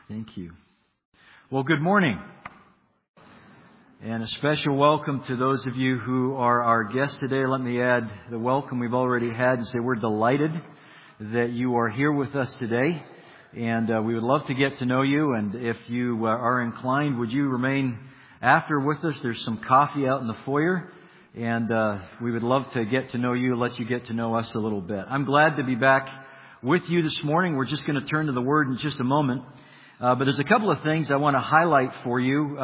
Thank you. Well, good morning. And a special welcome to those of you who are our guests today. Let me add the welcome we've already had and say we're delighted that you are here with us today. And we would love to get to know you. And if you are inclined, would you remain after with us? There's some coffee out in the foyer. And we would love to get to know you, let you get to know us a little bit. I'm glad to be back with you this morning. We're just going to turn to the Word in just a moment. But there's a couple of things I want to highlight for you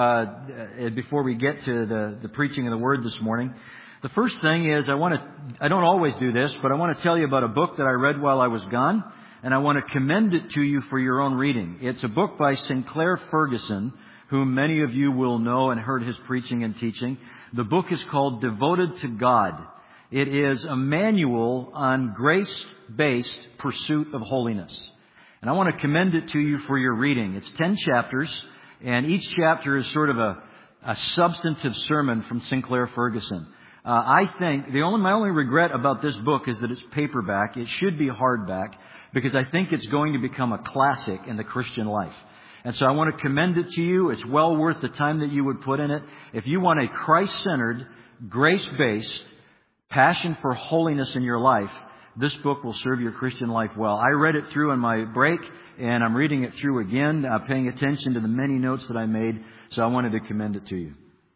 before we get to the preaching of the Word this morning. The first thing is I don't always do this, but I want to tell you about a book that I read while I was gone, and I want to commend it to you for your own reading. It's a book by Sinclair Ferguson, whom many of you will know and heard his preaching and teaching. The book is called Devoted to God. It is a manual on grace-based pursuit of holiness. And I want to commend it to you for your reading. It's 10 chapters, and each chapter is sort of a substantive sermon from Sinclair Ferguson. I think my only regret about this book is that it's paperback. It should be hardback, because I think it's going to become a classic in the Christian life. And so I want to commend it to you. It's well worth the time that you would put in it. If you want a Christ-centered, grace-based passion for holiness in your life, this book will serve your Christian life well. I read it through on my break, and I'm reading it through again, paying attention to the many notes that I made, so I wanted to commend it to you.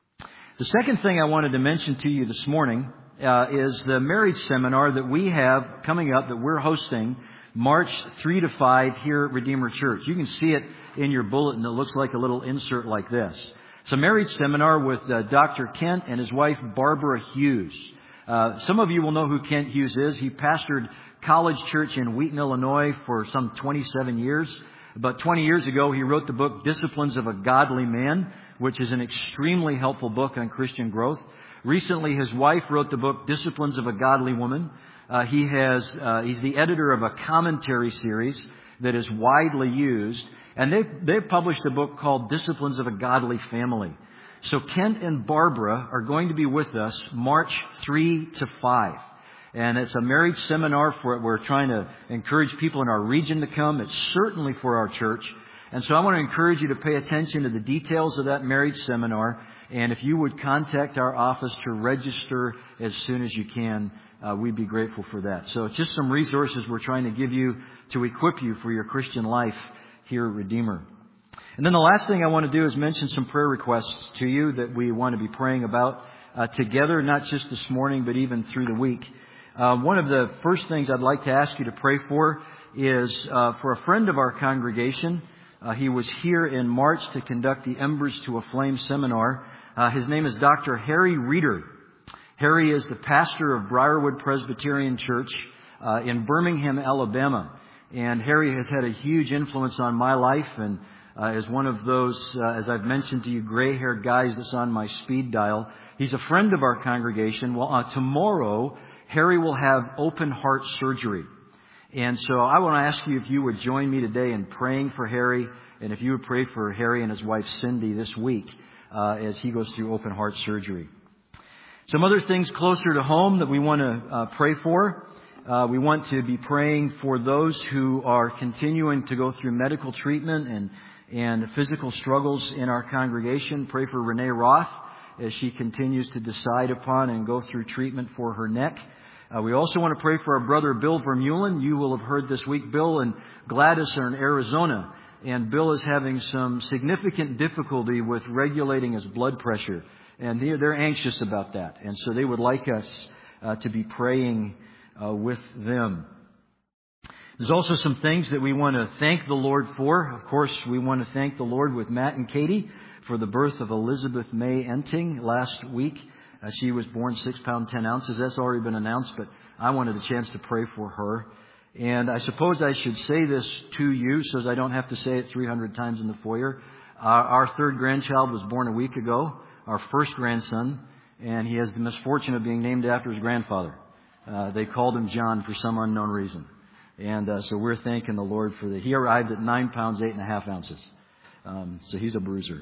The second thing I wanted to mention to you this morning is the marriage seminar that we have coming up that we're hosting March 3 to 5 here at Redeemer Church. You can see it in your bulletin. It looks like a little insert like this. It's a marriage seminar with Dr. Kent and his wife Barbara Hughes. Some of you will know who Kent Hughes is. He pastored College Church in Wheaton, Illinois for some 27 years. About 20 years ago, he wrote the book Disciplines of a Godly Man, which is an extremely helpful book on Christian growth. Recently, his wife wrote the book Disciplines of a Godly Woman. He's the editor of a commentary series that is widely used. And they've published a book called Disciplines of a Godly Family. So Kent and Barbara are going to be with us March 3 to 5. And it's a marriage seminar we're trying to encourage people in our region to come. It's certainly for our church. And so I want to encourage you to pay attention to the details of that marriage seminar. And if you would contact our office to register as soon as you can, we'd be grateful for that. So it's just some resources we're trying to give you to equip you for your Christian life here at Redeemer. And then the last thing I want to do is mention some prayer requests to you that we want to be praying about together, not just this morning, but even through the week. One of the first things I'd like to ask you to pray for is for a friend of our congregation. He was here in March to conduct the Embers to a Flame seminar. His name is Dr. Harry Reeder. Harry is the pastor of Briarwood Presbyterian Church in Birmingham, Alabama. And Harry has had a huge influence on my life and is one of those, as I've mentioned to you, gray-haired guys that's on my speed dial. He's a friend of our congregation. Well, tomorrow, Harry will have open heart surgery. And so I want to ask you if you would join me today in praying for Harry, and if you would pray for Harry and his wife Cindy this week as he goes through open heart surgery. Some other things closer to home that we want to pray for. We want to be praying for those who are continuing to go through medical treatment and physical struggles in our congregation. Pray for Renee Roth as she continues to decide upon and go through treatment for her neck. We also want to pray for our brother Bill Vermeulen. You will have heard this week, Bill and Gladys are in Arizona, and Bill is having some significant difficulty with regulating his blood pressure, and they're anxious about that, and so they would like us to be praying with them. There's also some things that we want to thank the Lord for. Of course, we want to thank the Lord with Matt and Katie for the birth of Elizabeth May Enting last week. She was born 6 pounds 10 ounces. That's already been announced, but I wanted a chance to pray for her. And I suppose I should say this to you so that I don't have to say it 300 times in the foyer. Our third grandchild was born a week ago, our first grandson, and he has the misfortune of being named after his grandfather. They called him John for some unknown reason. And so we're thanking the Lord for that. He arrived at 9 pounds 8.5 ounces. So he's a bruiser.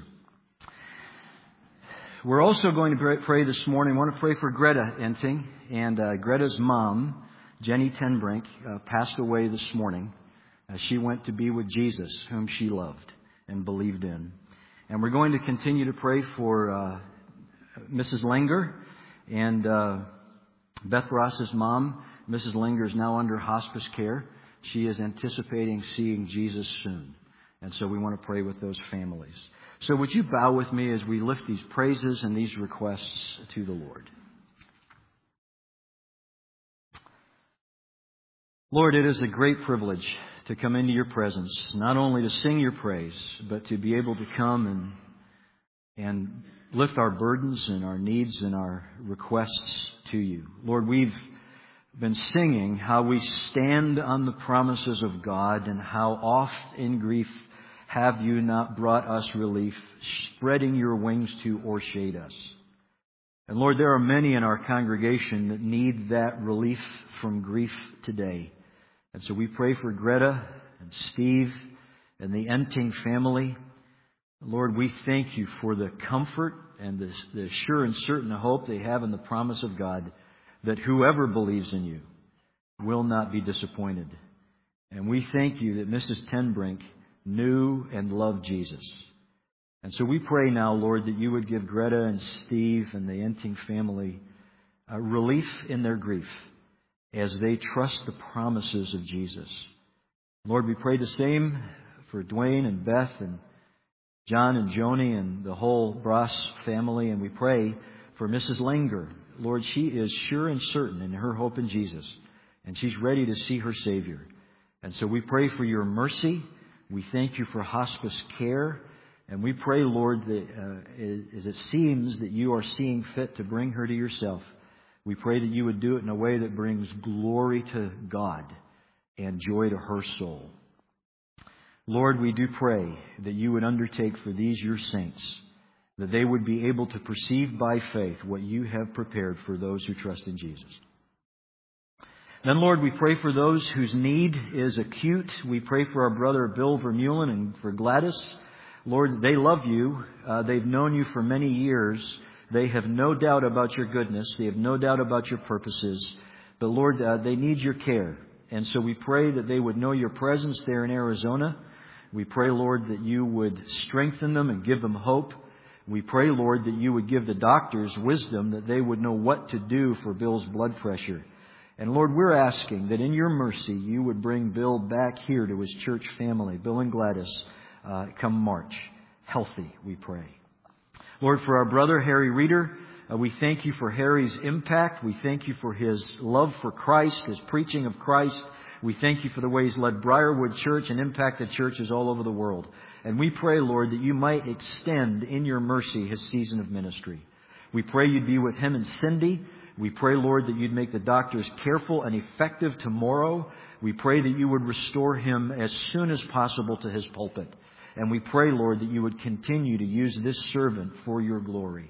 We're also going to pray this morning. I want to pray for Greta Enting. And Greta's mom, Jenny Tenbrink, passed away this morning. She went to be with Jesus, whom she loved. and believed in. And we're going to continue to pray for Mrs. Langer and Beth Ross's mom. Mrs. Langer is now under hospice care. She is anticipating seeing Jesus soon. And so we want to pray with those families. So would you bow with me as we lift these praises and these requests to the Lord? Lord, it is a great privilege to come into your presence, not only to sing your praise, but to be able to come and lift our burdens and our needs and our requests to you. Lord, we've been singing how we stand on the promises of God and how oft in grief have you not brought us relief, spreading your wings to o'ershade us. And Lord, there are many in our congregation that need that relief from grief today. And so we pray for Greta and Steve and the Enting family. Lord, we thank you for the comfort and the sure and certain hope they have in the promise of God that whoever believes in you will not be disappointed. And we thank you that Mrs. Tenbrink knew and loved Jesus. And so we pray now, Lord, that you would give Greta and Steve and the Enting family relief in their grief as they trust the promises of Jesus. Lord, we pray the same for Dwayne and Beth and John and Joni and the whole Bross family. And we pray for Mrs. Langer. Lord, she is sure and certain in her hope in Jesus. And she's ready to see her Savior. And so we pray for your mercy. We thank you for hospice care. And we pray, Lord, that as it seems that you are seeing fit to bring her to yourself, we pray that you would do it in a way that brings glory to God and joy to her soul. Lord, we do pray that you would undertake for these your saints, that they would be able to perceive by faith what you have prepared for those who trust in Jesus. Then, Lord, we pray for those whose need is acute. We pray for our brother Bill Vermeulen and for Gladys. Lord, they love you. They've known you for many years. They have no doubt about your goodness. They have no doubt about your purposes. But Lord, they need your care. And so we pray that they would know your presence there in Arizona. We pray, Lord, that you would strengthen them and give them hope. We pray, Lord, that you would give the doctors wisdom, that they would know what to do for Bill's blood pressure. And Lord, we're asking that in your mercy, you would bring Bill back here to his church family, Bill and Gladys, come March. Healthy, we pray. Lord, for our brother Harry Reeder, we thank you for Harry's impact. We thank you for his love for Christ, his preaching of Christ. We thank you for the way he's led Briarwood Church and impacted churches all over the world. And we pray, Lord, that you might extend in your mercy his season of ministry. We pray you'd be with him and Cindy. We pray, Lord, that you'd make the doctors careful and effective tomorrow. We pray that you would restore him as soon as possible to his pulpit. And we pray, Lord, that you would continue to use this servant for your glory.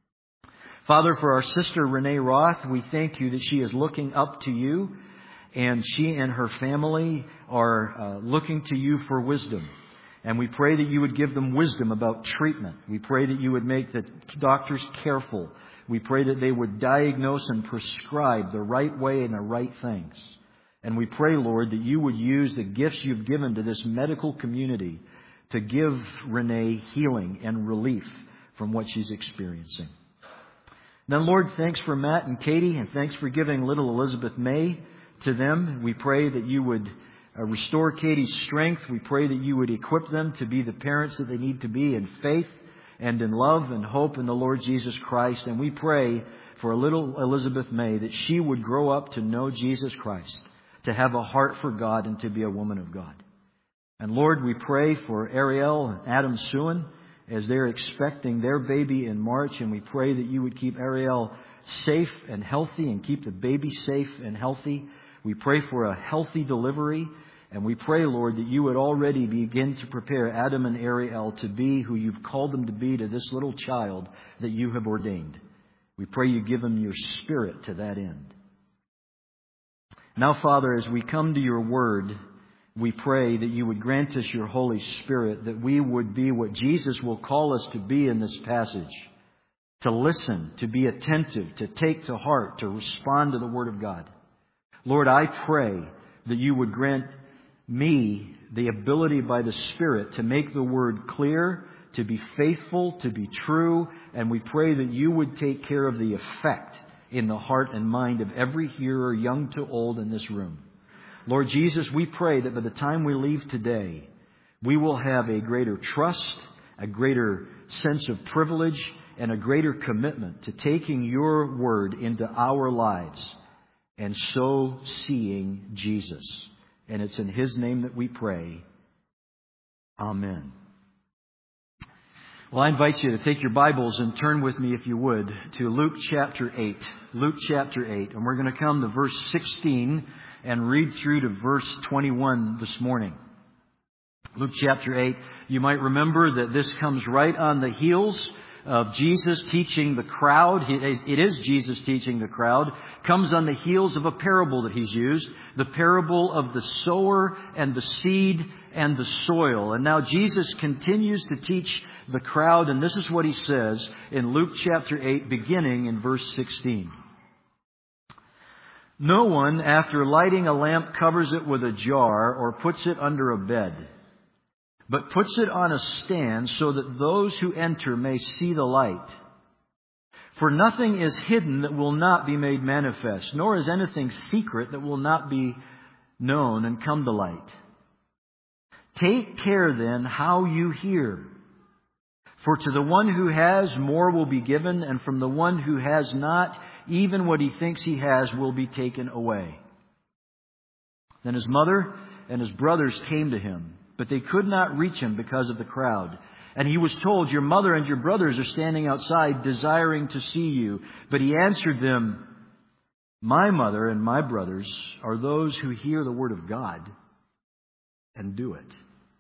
Father, for our sister Renee Roth, we thank you that she is looking up to you, and she and her family are looking to you for wisdom. And we pray that you would give them wisdom about treatment. We pray that you would make the doctors careful. We pray that they would diagnose and prescribe the right way and the right things. And we pray, Lord, that you would use the gifts you've given to this medical community to give Renee healing and relief from what she's experiencing. Then, Lord, thanks for Matt and Katie, and thanks for giving little Elizabeth May to them. We pray that you would restore Katie's strength. We pray that you would equip them to be the parents that they need to be in faith and in love and hope in the Lord Jesus Christ. And we pray for little Elizabeth May that she would grow up to know Jesus Christ, to have a heart for God, and to be a woman of God. And Lord, we pray for Ariel and Adam Suin as they're expecting their baby in March. And we pray that you would keep Ariel safe and healthy and keep the baby safe and healthy. We pray for a healthy delivery. And we pray, Lord, that you would already begin to prepare Adam and Ariel to be who you've called them to be to this little child that you have ordained. We pray you give them your Spirit to that end. Now, Father, as we come to your word, we pray that you would grant us your Holy Spirit, that we would be what Jesus will call us to be in this passage. To listen, to be attentive, to take to heart, to respond to the Word of God. Lord, I pray that you would grant me the ability by the Spirit to make the Word clear, to be faithful, to be true, and we pray that you would take care of the effect in the heart and mind of every hearer, young to old, in this room. Lord Jesus, we pray that by the time we leave today, we will have a greater trust, a greater sense of privilege, and a greater commitment to taking your Word into our lives and so seeing Jesus. And it's in His name that we pray. Amen. Well, I invite you to take your Bibles and turn with me, if you would, to Luke chapter 8. Luke chapter 8. And we're going to come to verse 16 and read through to verse 21 this morning. Luke chapter 8. You might remember that this comes right on the heels of Jesus teaching the crowd. It is Jesus teaching the crowd. Comes on the heels of a parable that He's used. The parable of the sower and the seed and the soil. And now Jesus continues to teach the crowd. And this is what He says in Luke chapter 8, beginning in verse 16. No one, after lighting a lamp, covers it with a jar or puts it under a bed, but puts it on a stand so that those who enter may see the light. For nothing is hidden that will not be made manifest, nor is anything secret that will not be known and come to light. Take care then how you hear. For to the one who has, more will be given, and from the one who has not, even what he thinks he has will be taken away. Then his mother and his brothers came to him, but they could not reach him because of the crowd. And he was told, your mother and your brothers are standing outside desiring to see you. But he answered them, my mother and my brothers are those who hear the word of God and do it.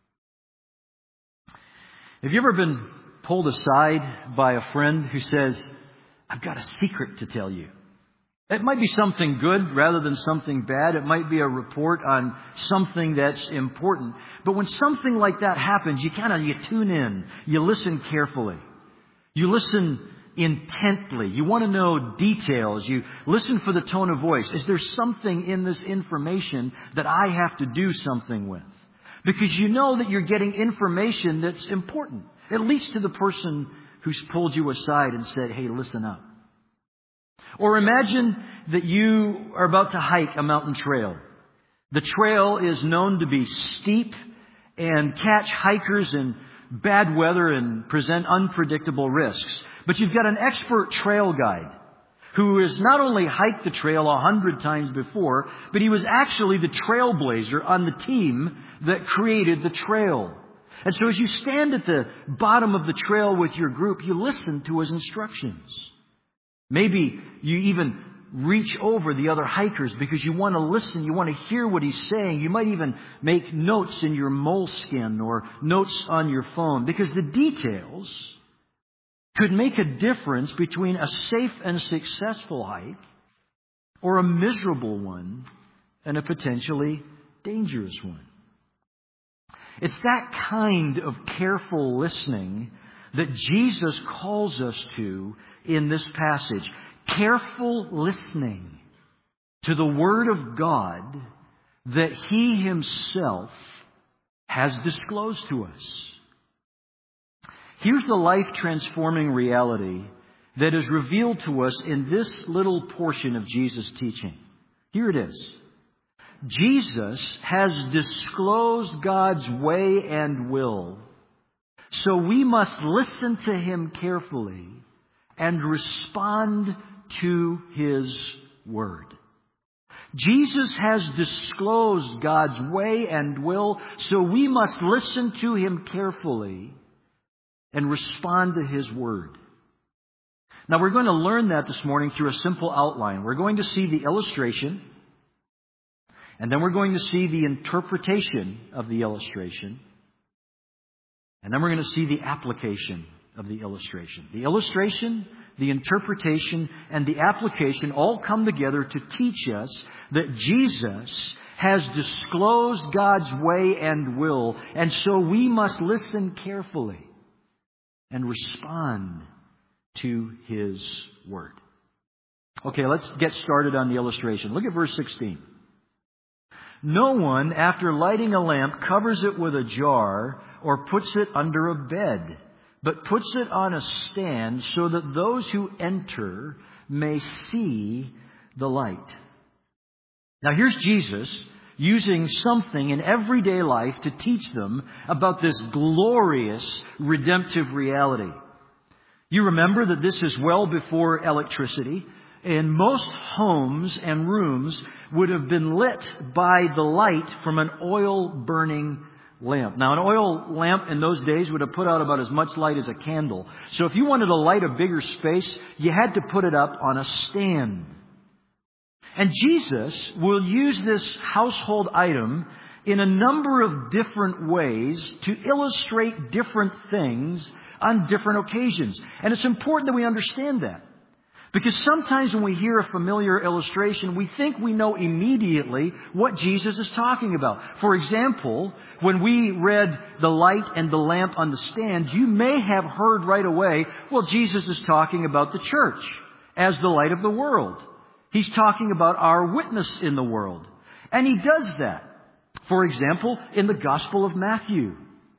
Have you ever been pulled aside by a friend who says, I've got a secret to tell you? It might be something good rather than something bad. It might be a report on something that's important. But when something like that happens, you tune in. You listen carefully. You listen intently. You want to know details. You listen for the tone of voice. Is there something in this information that I have to do something with? Because you know that you're getting information that's important, at least to the person who's pulled you aside and said, hey, listen up. Or imagine that you are about to hike a mountain trail. The trail is known to be steep and catch hikers in bad weather and present unpredictable risks. But you've got an expert trail guide who has not only hiked the trail 100 times before, but he was actually the trailblazer on the team that created the trail. And so as you stand at the bottom of the trail with your group, you listen to his instructions. Maybe you even reach over the other hikers because you want to listen, you want to hear what he's saying. You might even make notes in your moleskin or notes on your phone because the details could make a difference between a safe and successful hike or a miserable one and a potentially dangerous one. It's that kind of careful listening that Jesus calls us to in this passage. Careful listening to the Word of God that He Himself has disclosed to us. Here's the life-transforming reality that is revealed to us in this little portion of Jesus' teaching. Here it is. Jesus has disclosed God's way and will. So we must listen to Him carefully and respond to His Word. Jesus has disclosed God's way and will, so we must listen to Him carefully and respond to His Word. Now we're going to learn that this morning through a simple outline. We're going to see the illustration, and then we're going to see the interpretation of the illustration. And then we're going to see the application of the illustration. The illustration, the interpretation, and the application all come together to teach us that Jesus has disclosed God's way and will. And so we must listen carefully and respond to His Word. Okay, let's get started on the illustration. Look at verse 16. No one, after lighting a lamp, covers it with a jar or puts it under a bed, but puts it on a stand so that those who enter may see the light. Now here's Jesus using something in everyday life to teach them about this glorious redemptive reality. You remember that this is well before electricity, and most homes and rooms would have been lit by the light from an oil-burning lamp. Now, an oil lamp in those days would have put out about as much light as a candle. So if you wanted to light a bigger space, you had to put it up on a stand. And Jesus will use this household item in a number of different ways to illustrate different things on different occasions. And it's important that we understand that. Because sometimes when we hear a familiar illustration, we think we know immediately what Jesus is talking about. For example, when we read the light and the lamp on the stand, you may have heard right away, well, Jesus is talking about the church as the light of the world. He's talking about our witness in the world. And He does that. For example, in the Gospel of Matthew.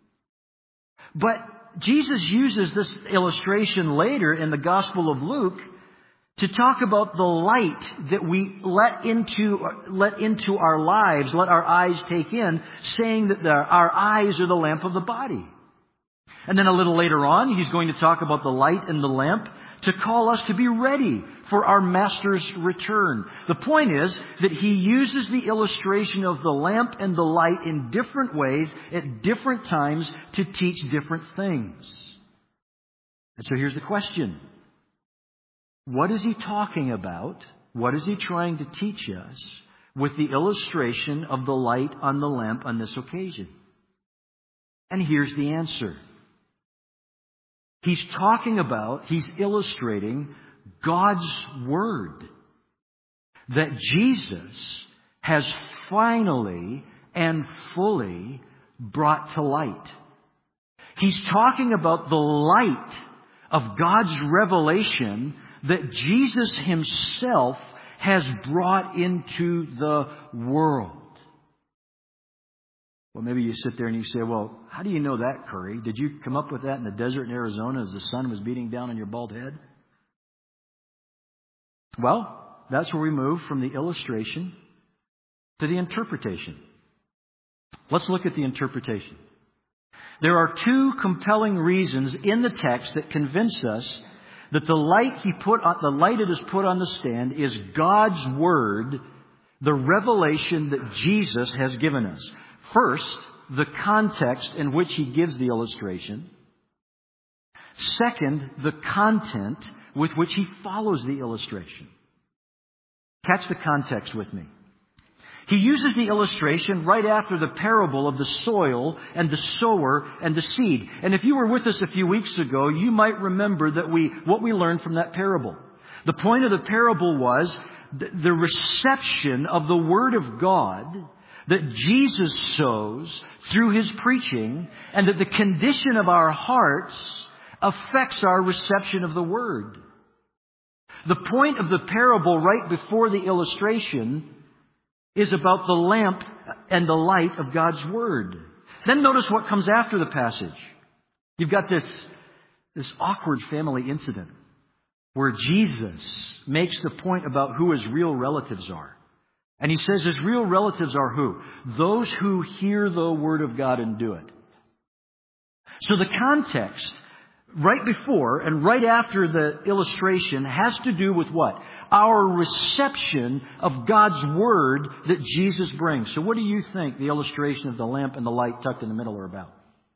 But Jesus uses this illustration later in the Gospel of Luke to talk about the light that we let into our lives, let our eyes take in, saying that our eyes are the lamp of the body. And then a little later on, He's going to talk about the light and the lamp to call us to be ready for our Master's return. The point is that He uses the illustration of the lamp and the light in different ways at different times to teach different things. And so here's the question. What is He talking about? What is He trying to teach us with the illustration of the light on the lamp on this occasion? And here's the answer. He's illustrating God's Word. That Jesus has finally and fully brought to light. He's talking about the light of God's revelation that Jesus Himself has brought into the world. Well, maybe you sit there and you say, well, how do you know that, Curry? Did you come up with that in the desert in Arizona as the sun was beating down on your bald head? Well, that's where we move from the illustration to the interpretation. Let's look at the interpretation. There are two compelling reasons in the text that convince us that the light it is put on the stand is God's Word, the revelation that Jesus has given us. First, the context in which He gives the illustration. Second, the content with which He follows the illustration. Catch the context with me. He uses the illustration right after the parable of the soil and the sower and the seed. And if you were with us a few weeks ago, you might remember that what we learned from that parable. The point of the parable was the reception of the Word of God that Jesus sows through His preaching, and that the condition of our hearts affects our reception of the Word. The point of the parable right before the illustration is about the lamp and the light of God's Word. Then notice what comes after the passage. You've got this awkward family incident where Jesus makes the point about who His real relatives are. And He says His real relatives are who? Those who hear the Word of God and do it. So the context right before and right after the illustration has to do with what? Our reception of God's Word that Jesus brings. So what do you think the illustration of the lamp and the light tucked in the middle are about?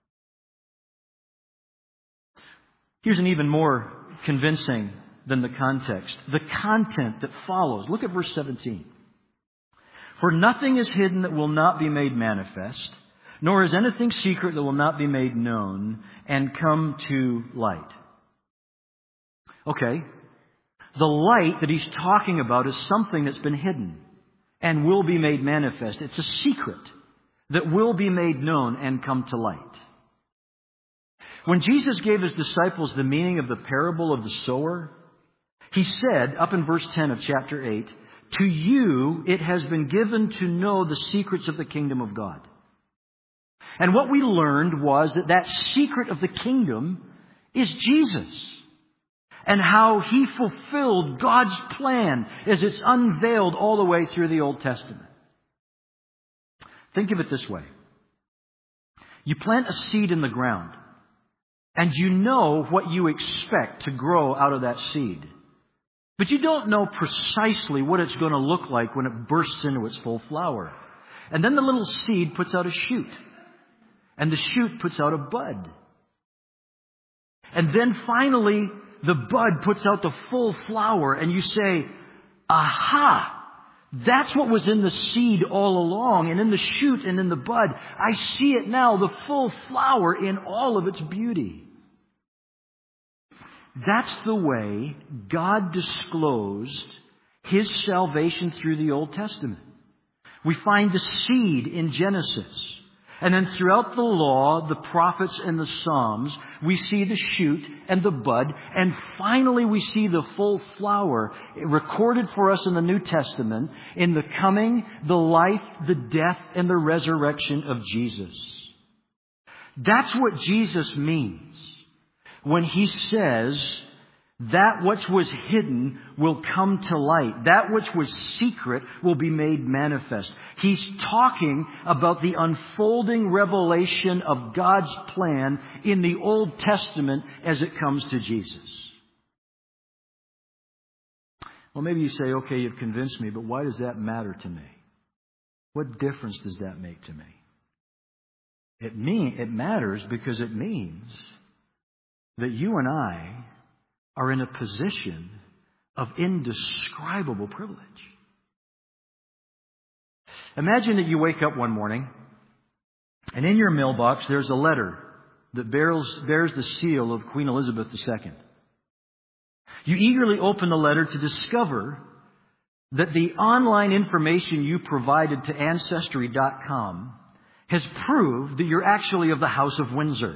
Here's an even more convincing than the context. The content that follows. Look at verse 17. For nothing is hidden that will not be made manifest, nor is anything secret that will not be made known and come to light. Okay. The light that He's talking about is something that's been hidden and will be made manifest. It's a secret that will be made known and come to light. When Jesus gave His disciples the meaning of the parable of the sower, He said, up in verse 10 of chapter 8, to you it has been given to know the secrets of the kingdom of God. And what we learned was that secret of the kingdom is Jesus. And how He fulfilled God's plan as it's unveiled all the way through the Old Testament. Think of it this way. You plant a seed in the ground, and you know what you expect to grow out of that seed. But you don't know precisely what it's going to look like when it bursts into its full flower. And then the little seed puts out a shoot. And the shoot puts out a bud. And then finally, the bud puts out the full flower, and you say, aha! That's what was in the seed all along, and in the shoot and in the bud. I see it now, the full flower in all of its beauty. That's the way God disclosed His salvation through the Old Testament. We find the seed in Genesis. And then throughout the law, the prophets and the Psalms, we see the shoot and the bud. And finally we see the full flower recorded for us in the New Testament in the coming, the life, the death, and the resurrection of Jesus. That's what Jesus means when He says, that which was hidden will come to light. That which was secret will be made manifest. He's talking about the unfolding revelation of God's plan in the Old Testament as it comes to Jesus. Well, maybe you say, okay, you've convinced me, but why does that matter to me? What difference does that make to me? It matters because it means that you and I are in a position of indescribable privilege. Imagine that you wake up one morning and in your mailbox there's a letter that bears the seal of Queen Elizabeth II. You eagerly open the letter to discover that the online information you provided to Ancestry.com has proved that you're actually of the House of Windsor.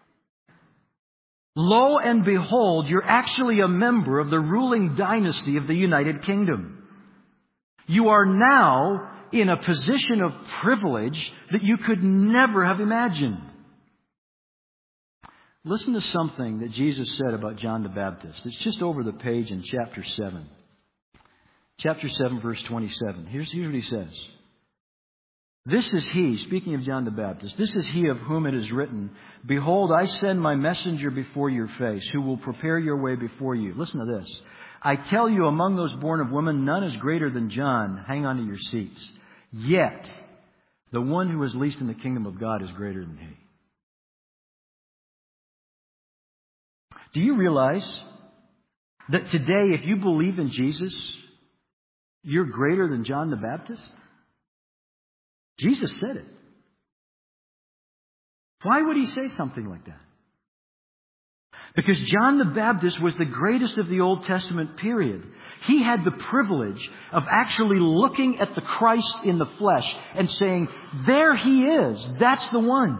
Lo and behold, you're actually a member of the ruling dynasty of the United Kingdom. You are now in a position of privilege that you could never have imagined. Listen to something that Jesus said about John the Baptist. It's just over the page in chapter 7. Chapter 7, verse 27. Here's what He says. This is He, speaking of John the Baptist, this is He of whom it is written, behold, I send my messenger before your face, who will prepare your way before you. Listen to this. I tell you, among those born of women, none is greater than John. Hang on to your seats. Yet, the one who is least in the kingdom of God is greater than he. Do you realize that today, if you believe in Jesus, you're greater than John the Baptist? Jesus said it. Why would He say something like that? Because John the Baptist was the greatest of the Old Testament period. He had the privilege of actually looking at the Christ in the flesh and saying, there He is. That's the one.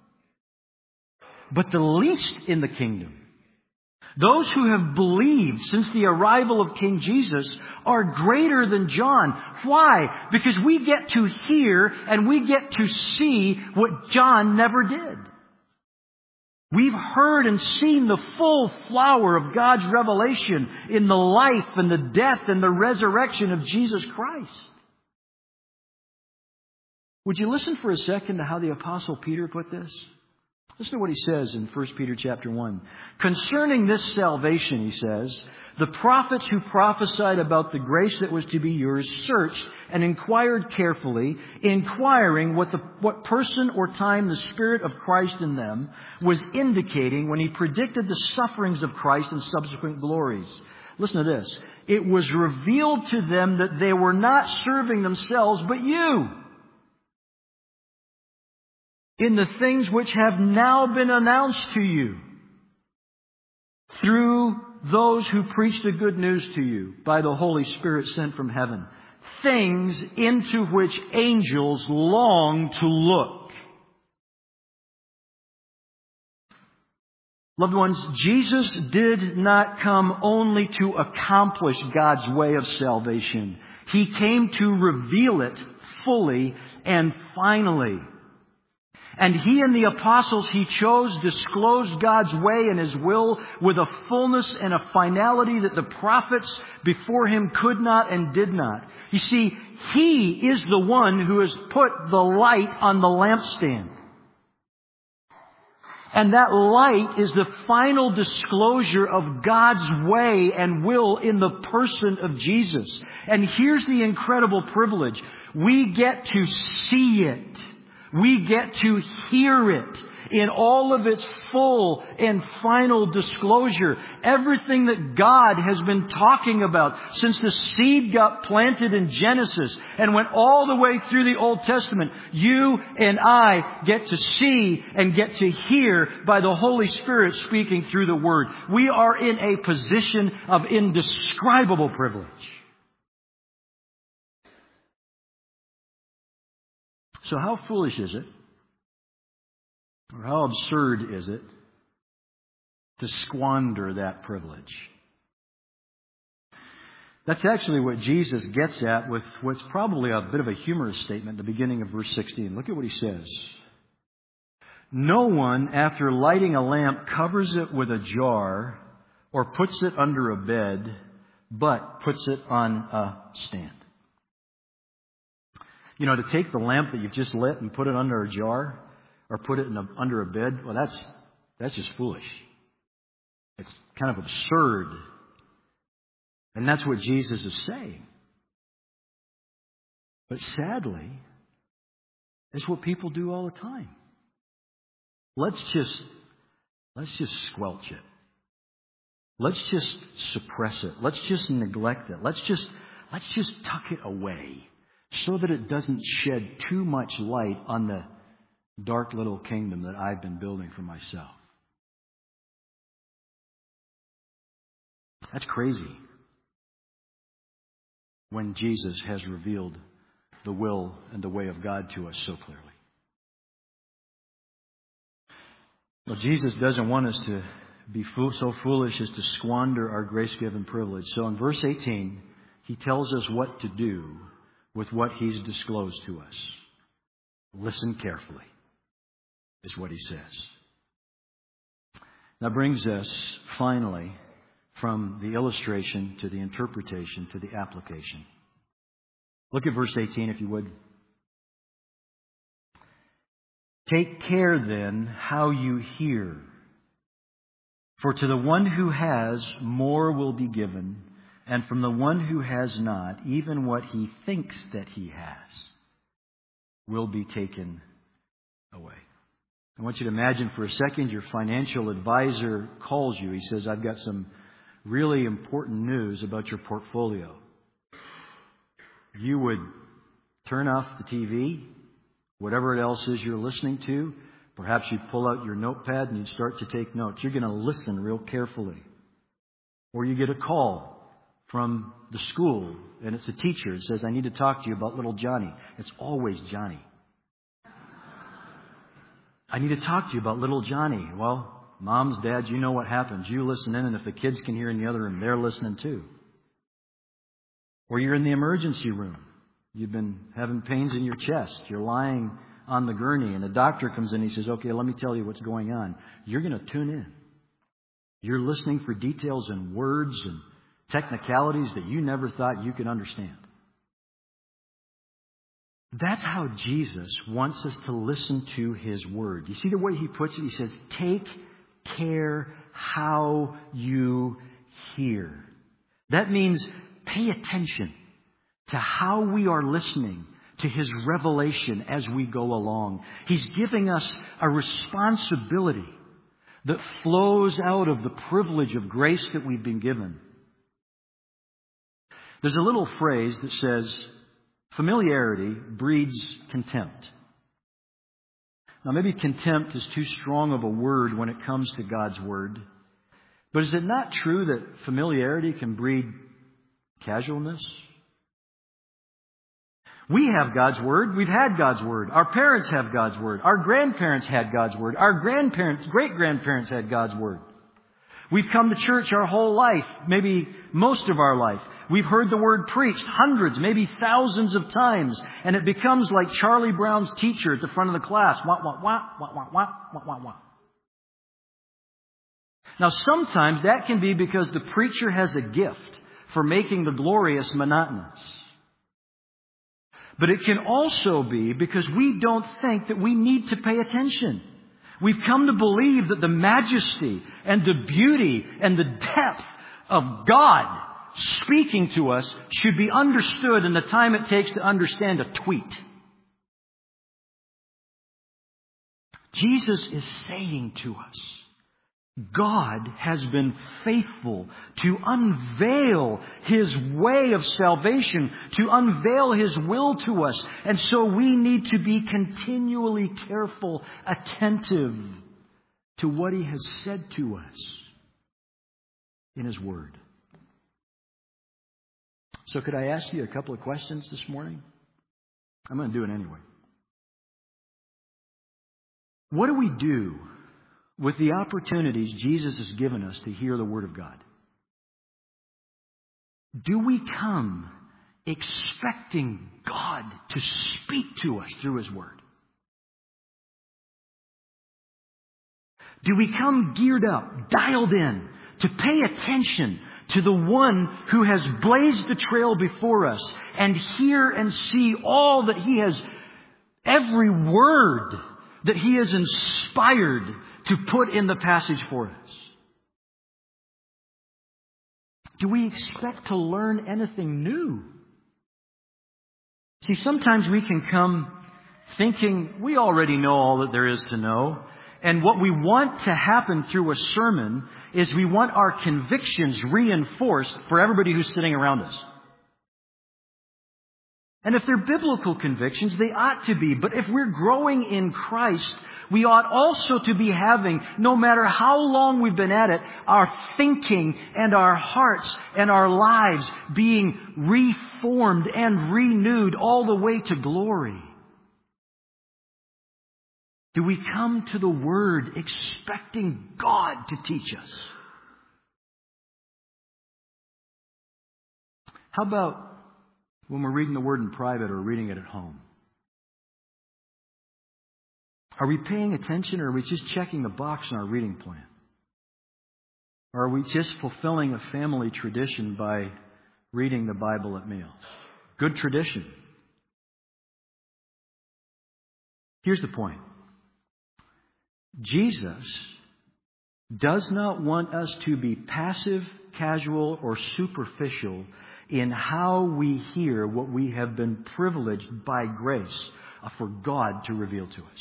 But the least in the kingdom, those who have believed since the arrival of King Jesus, are greater than John. Why? Because we get to hear and we get to see what John never did. We've heard and seen the full flower of God's revelation in the life and the death and the resurrection of Jesus Christ. Would you listen for a second to how the Apostle Peter put this? Listen to what he says in 1 Peter chapter 1. Concerning this salvation, he says, the prophets who prophesied about the grace that was to be yours searched and inquired carefully, inquiring what person or time the Spirit of Christ in them was indicating when He predicted the sufferings of Christ and subsequent glories. Listen to this. It was revealed to them that they were not serving themselves, but you, in the things which have now been announced to you through those who preach the good news to you by the Holy Spirit sent from heaven, things into which angels long to look. Loved ones, Jesus did not come only to accomplish God's way of salvation. He came to reveal it fully and finally. And He and the apostles He chose disclosed God's way and His will with a fullness and a finality that the prophets before Him could not and did not. You see, He is the one who has put the light on the lampstand. And that light is the final disclosure of God's way and will in the person of Jesus. And here's the incredible privilege. We get to see it. We get to hear it in all of its full and final disclosure. Everything that God has been talking about since the seed got planted in Genesis and went all the way through the Old Testament, you and I get to see and get to hear by the Holy Spirit speaking through the Word. We are in a position of indescribable privilege. So how foolish is it, or how absurd is it, to squander that privilege? That's actually what Jesus gets at with what's probably a bit of a humorous statement at the beginning of verse 16. Look at what He says. No one, after lighting a lamp, covers it with a jar or puts it under a bed, but puts it on a stand. You know, to take the lamp that you've just lit and put it under a jar or put it under a bed, well, that's just foolish. It's kind of absurd. And that's what Jesus is saying. But sadly, it's what people do all the time. Let's just squelch it. Let's just suppress it. Let's just neglect it. Let's just tuck it away, so that it doesn't shed too much light on the dark little kingdom that I've been building for myself. That's crazy when Jesus has revealed the will and the way of God to us so clearly. Well, Jesus doesn't want us to be so foolish as to squander our grace-given privilege. So in verse 18, He tells us what to do with what He's disclosed to us. Listen carefully, is what He says. That brings us, finally, from the illustration to the interpretation to the application. Look at verse 18, if you would. Take care, then, how you hear. For to the one who has, more will be given, and from the one who has not, even what he thinks that he has will be taken away. I want you to imagine for a second your financial advisor calls you. He says, I've got some really important news about your portfolio. You would turn off the TV, whatever else is you're listening to. Perhaps you'd pull out your notepad and you'd start to take notes. You're going to listen real carefully. Or you get a call from the school, and it's a teacher that says, I need to talk to you about little Johnny. It's always Johnny. I need to talk to you about little Johnny. Well, moms, dads, you know what happens. You listen in, and if the kids can hear in the other room, they're listening too. Or you're in the emergency room. You've been having pains in your chest. You're lying on the gurney, and the doctor comes in and he says, okay, let me tell you what's going on. You're going to tune in. You're listening for details and words and technicalities that you never thought you could understand. That's how Jesus wants us to listen to His Word. You see the way He puts it? He says, take care how you hear. That means pay attention to how we are listening to His revelation as we go along. He's giving us a responsibility that flows out of the privilege of grace that we've been given. There's a little phrase that says, familiarity breeds contempt. Now, maybe contempt is too strong of a word when it comes to God's Word. But is it not true that familiarity can breed casualness? We have God's Word. We've had God's Word. Our parents have God's Word. Our grandparents had God's Word. Our great-grandparents had God's Word. We've come to church our whole life, maybe most of our life. We've heard the Word preached hundreds, maybe thousands of times. And it becomes like Charlie Brown's teacher at the front of the class. Wah, wah, wah, wah, wah, wah, wah, wah, wah. Now sometimes that can be because the preacher has a gift for making the glorious monotonous. But it can also be because we don't think that we need to pay attention. We've come to believe that the majesty and the beauty and the depth of God speaking to us should be understood in the time it takes to understand a tweet. Jesus is saying to us, God has been faithful to unveil His way of salvation, to unveil His will to us. And so we need to be continually careful, attentive to what He has said to us in His Word. So could I ask you a couple of questions this morning? I'm going to do it anyway. What do we do with the opportunities Jesus has given us to hear the Word of God? Do we come expecting God to speak to us through His Word? Do we come geared up, dialed in, to pay attention to the One who has blazed the trail before us and hear and see all that He has, every word that He has inspired to put in the passage for us? Do we expect to learn anything new? See, sometimes we can come thinking we already know all that there is to know. And what we want to happen through a sermon is we want our convictions reinforced for everybody who's sitting around us. And if they're biblical convictions, they ought to be. But if we're growing in Christ, we ought also to be having, no matter how long we've been at it, our thinking and our hearts and our lives being reformed and renewed all the way to glory. Do we come to the Word expecting God to teach us? How about when we're reading the Word in private or reading it at home? Are we paying attention, or are we just checking the box in our reading plan? Or are we just fulfilling a family tradition by reading the Bible at meals? Good tradition. Here's the point. Jesus does not want us to be passive, casual, or superficial in how we hear what we have been privileged by grace for God to reveal to us.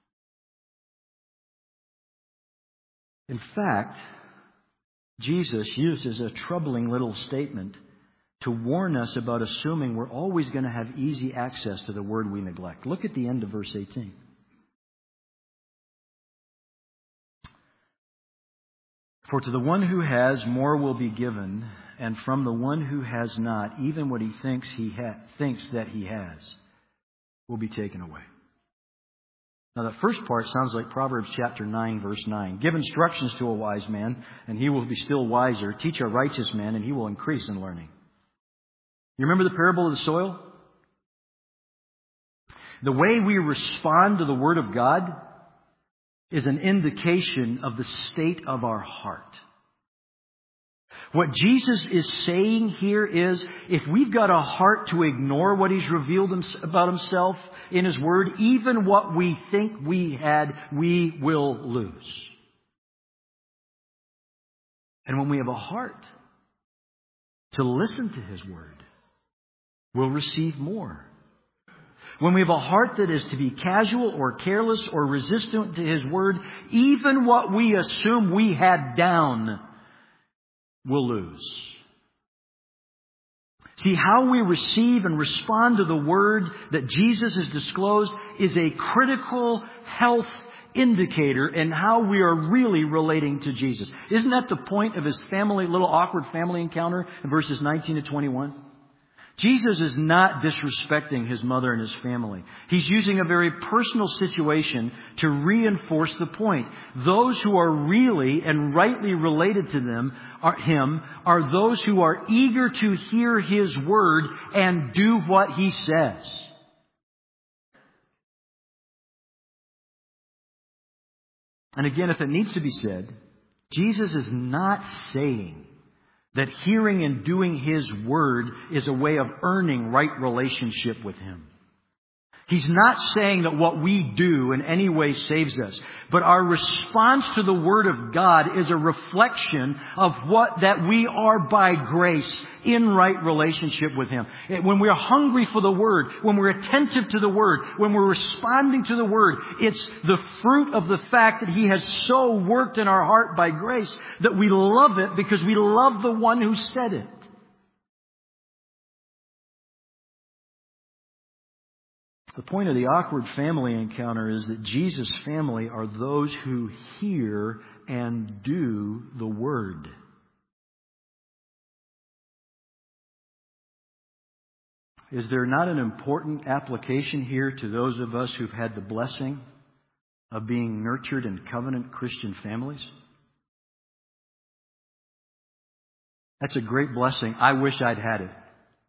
In fact, Jesus uses a troubling little statement to warn us about assuming we're always going to have easy access to the Word we neglect. Look at the end of verse 18. For to the one who has, more will be given, and from the one who has not, even what he thinks that he has will be taken away. Now, the first part sounds like Proverbs chapter 9, verse 9. Give instructions to a wise man, and he will be still wiser. Teach a righteous man, and he will increase in learning. You remember the parable of the soil? The way we respond to the Word of God is an indication of the state of our heart. What Jesus is saying here is, if we've got a heart to ignore what He's revealed about Himself in His Word, even what we think we had, we will lose. And when we have a heart to listen to His Word, we'll receive more. When we have a heart that is to be casual or careless or resistant to His Word, even what we assume we had down, we'll lose. See, how we receive and respond to the Word that Jesus has disclosed is a critical health indicator in how we are really relating to Jesus. Isn't that the point of His little awkward family encounter in verses 19 to 21? Jesus is not disrespecting his mother and his family. He's using a very personal situation to reinforce the point. Those who are really and rightly related to him are those who are eager to hear his word and do what he says. And again, if it needs to be said, Jesus is not saying that hearing and doing his word is a way of earning right relationship with him. He's not saying that what we do in any way saves us, but our response to the Word of God is a reflection of that we are by grace in right relationship with Him. When we're hungry for the Word, when we're attentive to the Word, when we're responding to the Word, it's the fruit of the fact that He has so worked in our heart by grace that we love it because we love the one who said it. The point of the awkward family encounter is that Jesus' family are those who hear and do the Word. Is there not an important application here to those of us who've had the blessing of being nurtured in covenant Christian families? That's a great blessing. I wish I'd had it.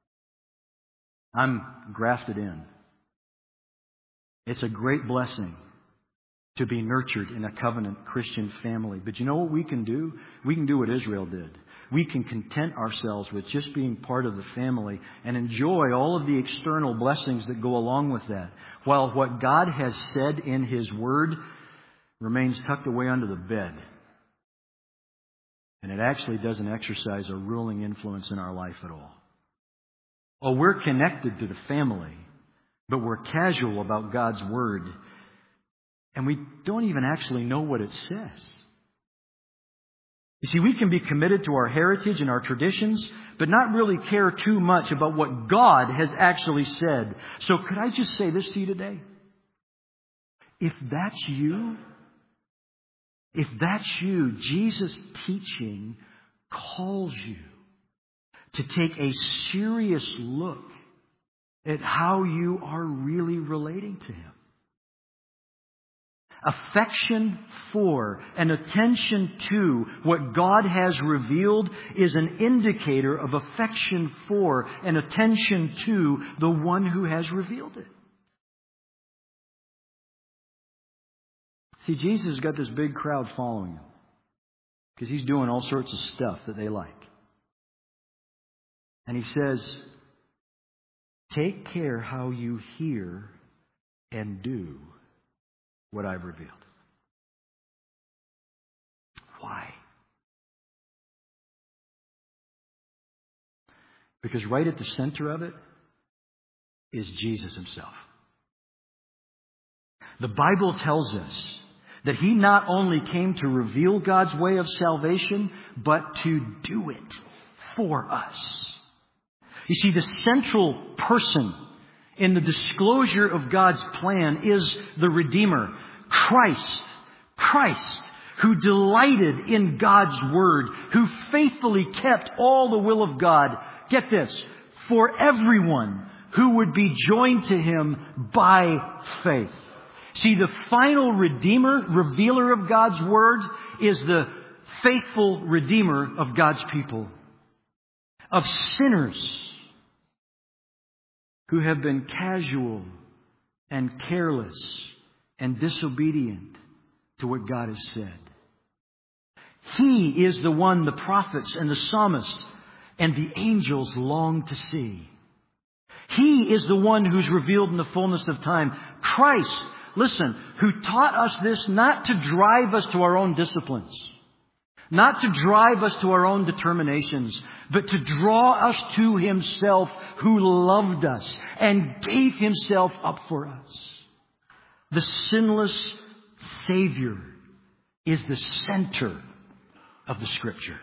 I'm grafted in. It's a great blessing to be nurtured in a covenant Christian family. But you know what we can do? We can do what Israel did. We can content ourselves with just being part of the family and enjoy all of the external blessings that go along with that, while what God has said in His Word remains tucked away under the bed. And it actually doesn't exercise a ruling influence in our life at all. Oh, we're connected to the family, but we're casual about God's Word, and we don't even actually know what it says. You see, we can be committed to our heritage and our traditions, but not really care too much about what God has actually said. So could I just say this to you today? If that's you, Jesus' teaching calls you to take a serious look at how you are really relating to Him. Affection for and attention to what God has revealed is an indicator of affection for and attention to the one who has revealed it. See, Jesus has got this big crowd following Him because He's doing all sorts of stuff that they like. And He says, take care how you hear and do what I've revealed. Why? Because right at the center of it is Jesus Himself. The Bible tells us that He not only came to reveal God's way of salvation, but to do it for us. You see, the central person in the disclosure of God's plan is the Redeemer, Christ, who delighted in God's Word, who faithfully kept all the will of God, get this, for everyone who would be joined to Him by faith. See, the final Redeemer, revealer of God's Word, is the faithful Redeemer of God's people, of sinners who have been casual and careless and disobedient to what God has said. He is the one the prophets and the psalmists and the angels long to see. He is the one who's revealed in the fullness of time. Christ, listen, who taught us this not to drive us to our own disciplines, not to drive us to our own determinations, but to draw us to Himself, who loved us and gave Himself up for us. The sinless Savior is the center of the Scripture.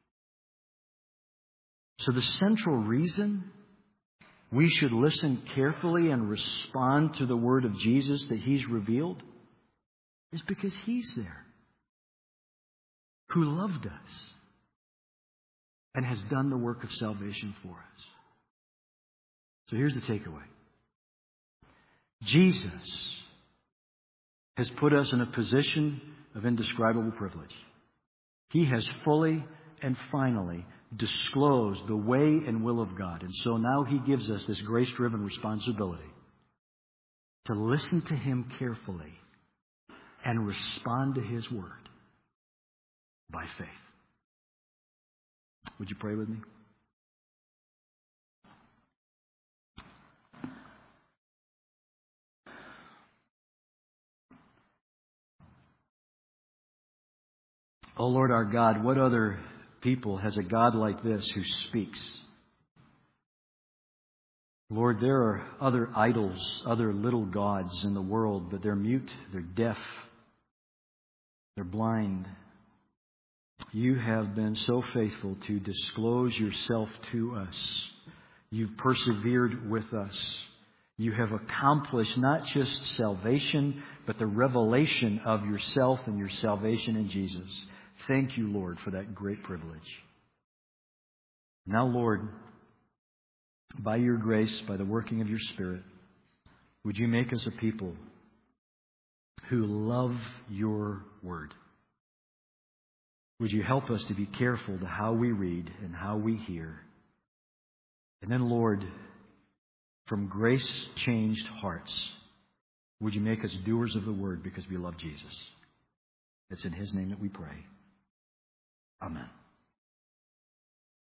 So the central reason we should listen carefully and respond to the Word of Jesus that He's revealed is because He's there, who loved us and has done the work of salvation for us. So here's the takeaway. Jesus has put us in a position of indescribable privilege. He has fully and finally disclosed the way and will of God. And so now He gives us this grace-driven responsibility to listen to Him carefully and respond to His Word by faith. Would you pray with me? Oh Lord our God, what other people has a God like this who speaks? Lord, there are other idols, other little gods in the world, but they're mute, they're deaf, they're blind. You have been so faithful to disclose yourself to us. You've persevered with us. You have accomplished not just salvation, but the revelation of yourself and your salvation in Jesus. Thank you, Lord, for that great privilege. Now, Lord, by your grace, by the working of your Spirit, would you make us a people who love your word? Would you help us to be careful to how we read and how we hear? And then, Lord, from grace-changed hearts, would you make us doers of the word because we love Jesus? It's in His name that we pray. Amen.